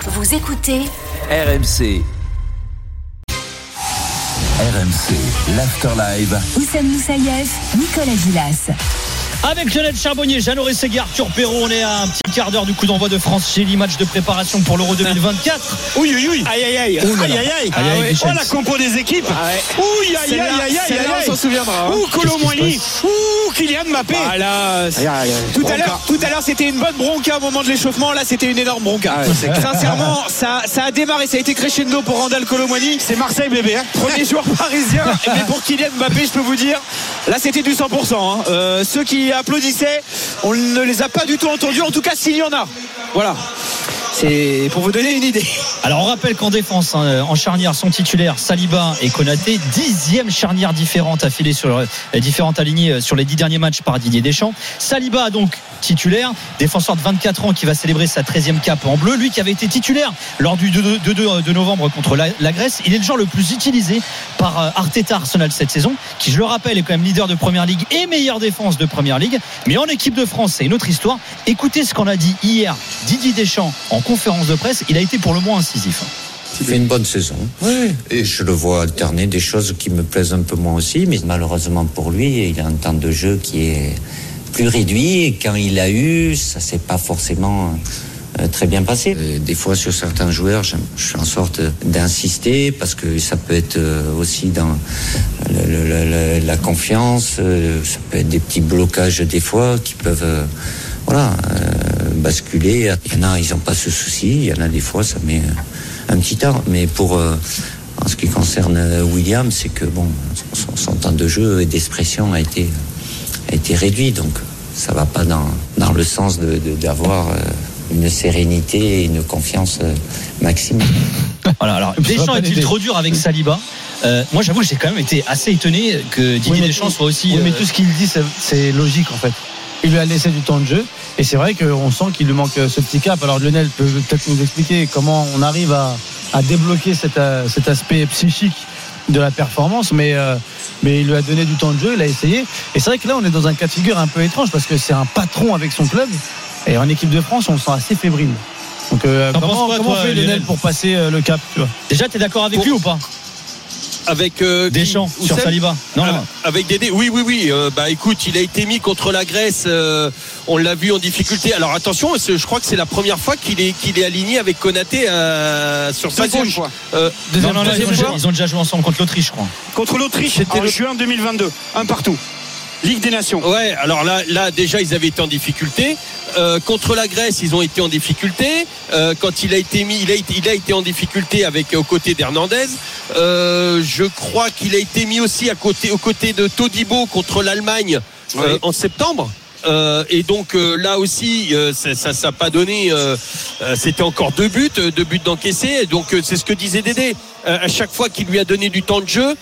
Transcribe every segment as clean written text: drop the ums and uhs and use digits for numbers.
Vous écoutez RMC. RMC, l'Afterlive. Oussem Moussaïef, Nicolas Gilas. Avec Lionel Charbonnier, Jeannot Rességuier, Arthur Perrault, on est à un petit quart d'heure du coup d'envoi de France-Chili, match de préparation pour l'Euro 2024. Oui. Aïe. Oh, la compo des équipes. Aïe. On s'en souviendra. Kolo Muani. Kylian Mbappé. Tout à l'heure, c'était une bonne bronca au moment de l'échauffement. Là, c'était une énorme bronca. Sincèrement, ça a démarré. Ça a été crescendo pour Randal Kolo Muani. C'est Marseille bébé. Premier joueur parisien. Mais pour Kylian Mbappé, je peux vous dire, là, c'était du 100%. Ceux qui applaudissaient, on ne les a pas du tout entendus. En tout cas, s'il y en a. Voilà. C'est pour vous donner une idée. Alors on rappelle qu'en défense, en charnière sont titulaires Saliba et Konaté, 10e charnière différente affilée sur différentes alignées sur les 10 derniers matchs par Didier Deschamps. Saliba donc titulaire, défenseur de 24 ans qui va célébrer sa 13e cape en bleu, lui qui avait été titulaire lors du 2-2 de novembre contre la Grèce. Il est le joueur le plus utilisé par Arteta Arsenal cette saison, qui je le rappelle est quand même leader de Première Ligue et meilleure défense de Première Ligue. Mais en équipe de France, c'est une autre histoire. Écoutez ce qu'en a dit hier Didier Deschamps en conférence de presse. Il a été pour le moins incisif. Il fait une bonne saison. Oui. Et je le vois alterner des choses qui me plaisent un peu moins aussi, mais malheureusement pour lui, il a un temps de jeu qui est plus réduit, et quand il a eu, ça s'est pas forcément très bien passé. Des fois sur certains joueurs, je fais en sorte d'insister parce que ça peut être aussi dans la confiance, ça peut être des petits blocages des fois qui peuvent basculer. Il y en a, ils n'ont pas ce souci. Il y en a des fois, ça met un petit temps. Mais en ce qui concerne William, c'est que son temps de jeu et d'expression a été réduit. Donc, ça va pas dans le sens d'avoir une sérénité et une confiance maximale. Voilà. Alors, Deschamps est-il trop dur avec Saliba? Moi, j'avoue, j'ai quand même été assez étonné que Didier Deschamps soit aussi. Oui, mais tout ce qu'il dit, c'est logique en fait. Il lui a laissé du temps de jeu et c'est vrai qu'on sent qu'il lui manque ce petit cap. Alors Lionel peut peut-être nous expliquer comment on arrive à débloquer cet aspect psychique de la performance, mais il lui a donné du temps de jeu, il a essayé. Et c'est vrai que là on est dans un cas de figure un peu étrange parce que c'est un patron avec son club et en équipe de France on le sent assez fébrile. Donc comment fait Lionel pour passer le cap, tu vois? Déjà, t'es d'accord avec lui ou pas? Avec Deschamps sur Saliba. Non. Avec Dédé. Oui. Écoute, il a été mis contre la Grèce. On l'a vu en difficulté. Alors attention, je crois que c'est la première fois qu'il est aligné avec Konaté sur sa gauche. Ils ont déjà joué ensemble contre l'Autriche, je crois. Contre l'Autriche, c'était en juin 2022. Un partout. Ligue des Nations. Ouais, alors là déjà ils avaient été en difficulté. Contre la Grèce, ils ont été en difficulté. Quand il a été mis, il a été en difficulté aux côtés d'Hernandez. Je crois qu'il a été mis aussi aux côtés de Todibo contre l'Allemagne en septembre. Et donc là aussi ça n'a pas donné, c'était encore deux buts d'encaisser. Donc c'est ce que disait Dédé, à chaque fois qu'il lui a donné du temps de jeu,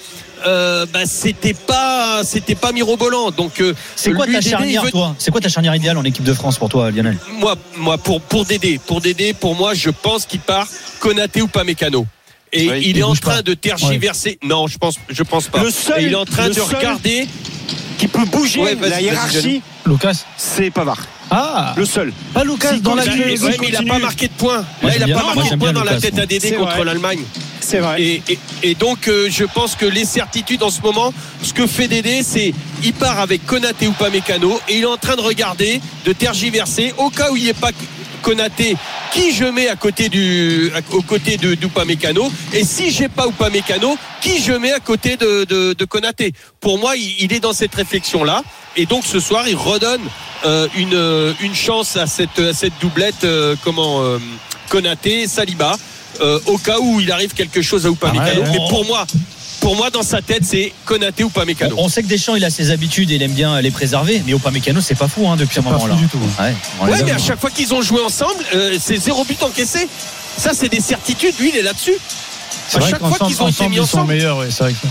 c'était pas mirobolant. Donc c'est quoi ta charnière, toi? C'est quoi ta charnière idéale en équipe de France pour toi, Lionel? Moi pour Dédé, pour moi, je pense qu'il part Konaté ou Upamecano. Et il est en train de tergiverser. Ouais. Non, je pense pas. Et il est en train de regarder qui peut bouger la hiérarchie. Lucas, c'est Pavard. Le seul. Pas Lucas dans la mais il n'a pas marqué de points. Là, il n'a pas marqué de points dans la tête à Dédé contre l'Allemagne. C'est vrai. Et donc, je pense que les certitudes en ce moment, ce que fait Dédé, c'est il part avec Konaté ou Upamecano et il est en train de regarder, de tergiverser au cas où il n'y ait pas Konaté, qui je mets aux côtés de Upamecano, et si j'ai pas Upamecano, qui je mets à côté de Konaté. Pour moi, il est dans cette réflexion là, et donc ce soir il redonne une chance à cette doublette Konaté Saliba, au cas où il arrive quelque chose à Upamecano. Mais pour moi, dans sa tête, c'est Konaté ou Upamecano. On sait que Deschamps, il a ses habitudes et il aime bien les préserver, mais Upamecano, c'est pas fou depuis un moment là. Du tout. Ouais, mais à chaque fois qu'ils ont joué ensemble, c'est 0 but encaissé. Ça, c'est des certitudes. Lui, il est là-dessus. À chaque fois qu'ils ont été mis ensemble, ils sont meilleurs. C'est vrai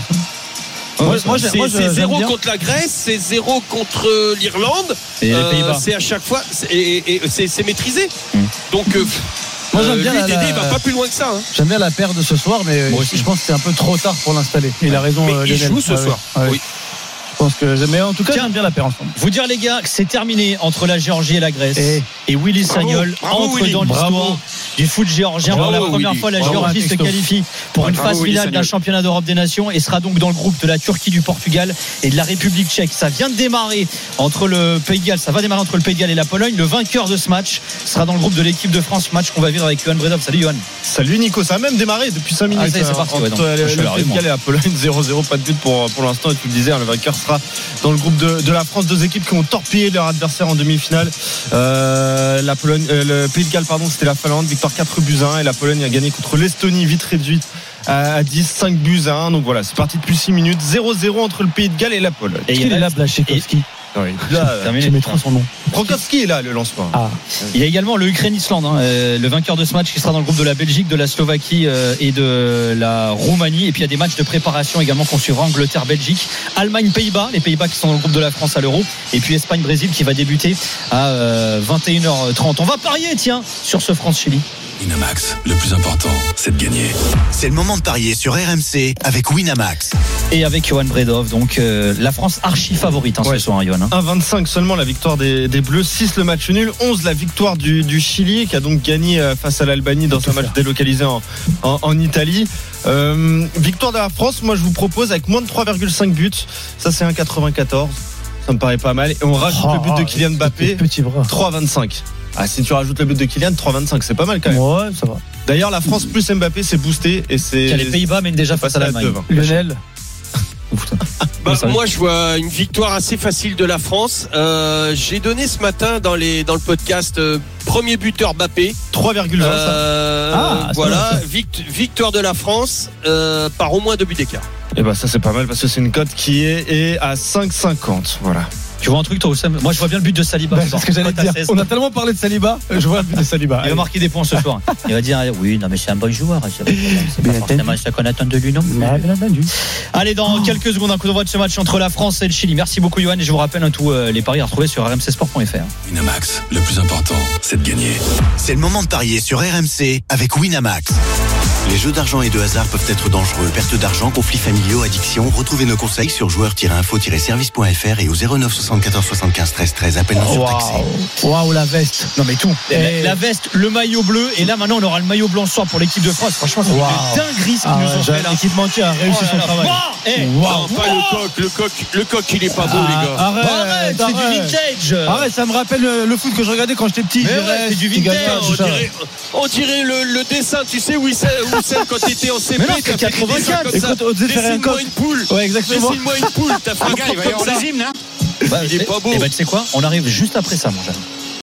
que c'est 0 contre la Grèce, c'est 0 contre l'Irlande. Et les Pays-Bas. C'est à chaque fois, c'est maîtrisé. Donc. Moi j'aime bien Dédé, il va pas plus loin que ça. J'aime bien la paire de ce soir, mais je pense que c'est un peu trop tard pour l'installer. Il a raison. Mais il joue ce soir. Oui. pense que, mais en tout cas, j'aime bien la paire ensemble. Vous dire les gars que c'est terminé entre la Géorgie et la Grèce et Willy Sagnol entre Willy. dans l'histoire du foot géorgien. Pour la première fois, la Géorgie se qualifie pour une phase finale d'un championnat d'Europe des Nations et sera donc dans le groupe de la Turquie, du Portugal et de la République tchèque. Ça vient de démarrer entre le Pays de Galles, ça va démarrer entre le Pays de Galles et la Pologne. Le vainqueur de ce match sera dans le groupe de l'équipe de France, match qu'on va vivre avec Johan Bredov. Salut Johan. Salut Nico, ça a même démarré depuis 5 minutes. C'est parti, entre le Pays de Galles et la Pologne, 0-0, pas de but pour l'instant. Et tu le disais, le vainqueur sera dans le groupe de la France. Deux équipes qui ont torpillé leur adversaire en demi-finale. La Pologne, le Pays de Galles, c'était la Finlande, victoire 4-1, et la Pologne a gagné contre l'Estonie, vite réduite à 10, 5-1. Donc voilà, c'est parti depuis 6 minutes. 0-0 entre le Pays de Galles et la Pologne. Et il est là, Blaszczykowski. Oui, là, je mets trop son nom. Frankowski est là, le lancement. Il y a également le Ukraine-Islande, le vainqueur de ce match qui sera dans le groupe de la Belgique, de la Slovaquie et de la Roumanie. Et puis il y a des matchs de préparation également qu'on suivra: Angleterre-Belgique, Allemagne-Pays-Bas, les Pays-Bas qui sont dans le groupe de la France à l'Euro, et puis Espagne-Brésil qui va débuter à 21h30. On va parier, tiens, sur ce France-Chili. Winamax, le plus important, c'est de gagner. C'est le moment de parier sur RMC avec Winamax. Et avec Johan Bredov, donc la France archi favorite ce soir, Johan. 1,25 seulement la victoire des Bleus, 6 le match nul, 11 la victoire du Chili, qui a donc gagné face à l'Albanie dans un match délocalisé en Italie. Victoire de la France, moi je vous propose avec moins de 3,5 buts, ça c'est 1,94, ça me paraît pas mal, et on rajoute le but de Kylian Mbappé, 3,25. Si tu rajoutes le but de Kylian, 3,25, c'est pas mal quand même. Ouais, ça va. D'ailleurs, la France plus Mbappé, c'est boosté, et c'est. Les Pays-Bas mènent déjà face à l'Allemagne. Lionel. Moi je vois une victoire assez facile de la France. J'ai donné ce matin dans le podcast premier buteur Mbappé, 3,20. Voilà, victoire de la France par au moins 2 buts d'écart. Et ça c'est pas mal parce que c'est une cote qui est à 5,50. Voilà. Tu vois un truc toi Oussam? Moi je vois bien le but de Saliba. C'est ce que j'allais dire. On a tellement parlé de Saliba, je vois le but de Saliba. Il va marquer des points ce soir. Il va dire oui, non mais c'est un bon joueur. C'est pas forcément ça qu'on attend de lui, non? Allez, dans quelques secondes, un coup d'envoi de ce match entre la France et le Chili. Merci beaucoup Johan, et je vous rappelle tous les paris à retrouver sur rmcsport.fr. Winamax, le plus important, c'est de gagner. C'est le moment de parier sur RMC avec Winamax. Les jeux d'argent et de hasard peuvent être dangereux. Perte d'argent, conflits familiaux, addiction. Retrouvez nos conseils sur joueurs-info-service.fr et au 09 74 75 13 13. Appel non surtaxé. Waouh, la veste. Non mais tout. La veste, le maillot bleu, et là maintenant on aura le maillot blanc ce soir pour l'équipe de France. Franchement, c'est une dinguerie ce qu'ils nous ont fait là. L'équipementier a réussi son travail. Non, pas le coq, il est pas beau les gars. Arrête, c'est du vintage. Arrête, ça me rappelle le foot que je regardais quand j'étais petit. C'est du vintage. On dirait le dessin, tu sais où il quand t'étais en CP. Mais non, c'est 84. Écoute, on devait faire un coq. Dessine-moi une poule. Ouais, exactement. Dessine-moi une poule. T'as fait un truc comme ça. Il est pas beau. Et tu sais quoi? On arrive juste après ça, mon jeune.